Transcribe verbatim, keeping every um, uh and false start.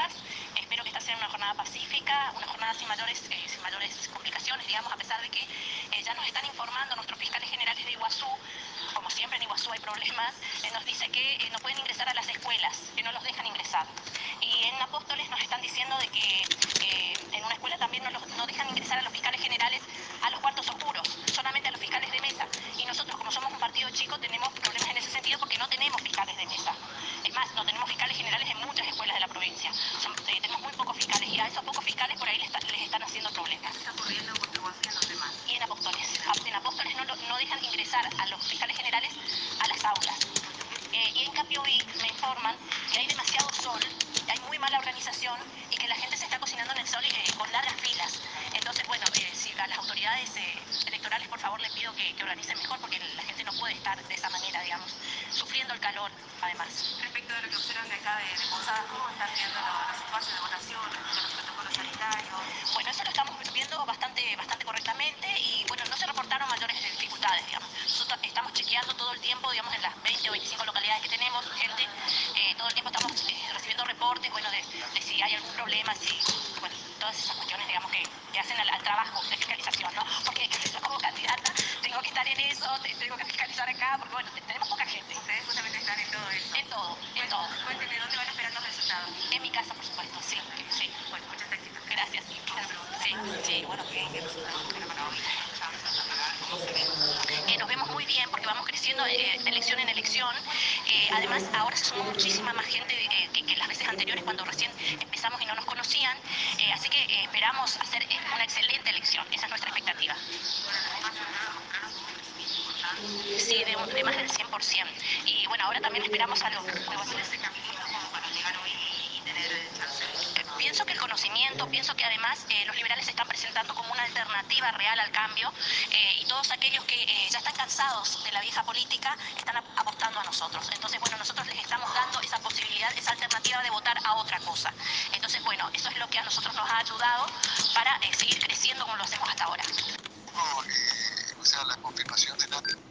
provincias. Espero que esta sea una jornada pacífica, una jornada sin mayores, eh, sin mayores complicaciones, digamos, a pesar de que eh, ya nos están informando nuestros fiscales generales de Iguazú. Como siempre en Iguazú hay problemas, eh, nos dice que eh, no pueden ingresar a las escuelas, que no los dejan ingresar. Y en Apóstoles nos están diciendo de que eh, en una escuela también no, los, no dejan ingresar a los fiscales generales a los cuartos oscuros, solamente a los fiscales de mesa. Y nosotros, como somos un partido chico, tenemos problemas en ese sentido porque no tenemos fiscales de mesa. Es más, no tenemos fiscales generales en muchas escuelas de la provincia. Son, eh, tenemos muy pocos fiscales y a esos pocos fiscales por ahí les, está, les están haciendo problemas. ¿Qué está ocurriendo en Iguazú y en los demás? Y en Apóstoles. En Apóstoles no, no dejan ingresar a los fiscales generales a las aulas. Eh, y en Capiobí me informan que hay demasiado sol, hay muy mala organización y que la gente se está cocinando en el sol eh, con largas filas. Entonces, bueno, eh, si a las autoridades eh, electorales, por favor, les pido que, que organicen mejor porque la gente no puede estar de esa manera, digamos, sufriendo el calor, además. Respecto a lo que observan de acá de, de Posadas, ¿cómo están viendo los, los espacios de votación respecto a los protocolos sanitarios? Bueno, eso lo estamos viendo bastante, bastante correctamente y, bueno, no se reportaron mayores dificultades, digamos. Nosotros estamos chequeando todo el tiempo, digamos, en las veinte o veinticinco localidades que tenemos, gente, eh, todo el tiempo estamos eh, recibiendo reportes, bueno, de, de si hay algún problema, si, bueno, todas esas cuestiones, digamos, que, que hacen al, al trabajo de fiscalización, ¿no? Porque yo como candidata tengo que estar en eso, tengo que fiscalizar acá, porque, bueno, tenemos poca gente. Ustedes justamente están en todo eso. En todo, en todo. Cuéntenme, ¿dónde van a esperar los resultados? En mi casa, por supuesto, sí, sí. Bueno, muchas éxitos. Gracias. Sí, sí, bueno, ¿Qué, qué resultados esperan para hoy? ¿Cómo se ven? Eh, nos vemos muy bien porque vamos creciendo eh, de elección en elección. Eh, además, ahora se sumó muchísima más gente eh, que, que las veces anteriores cuando recién empezamos y no nos conocían. Eh, así que eh, esperamos hacer eh, una excelente elección. Esa es nuestra expectativa. Sí, de, de más del cien por ciento. Y bueno, ahora también esperamos algo. ¿Cuál es el camino como para llegar hoy y tener chance? Eh, pienso que el conocimiento, pienso que además eh, los liberales se están presentando como una alternativa real al cambio eh, y todos aquellos que eh, ya están cansados de la vieja política están ap apostando a nosotros. Entonces, bueno, nosotros les estamos dando esa posibilidad, esa alternativa de votar a otra cosa. Entonces, bueno, eso es lo que a nosotros nos ha ayudado para eh, seguir creciendo como lo hacemos hasta ahora. No, eh, o sea, la confirmación de la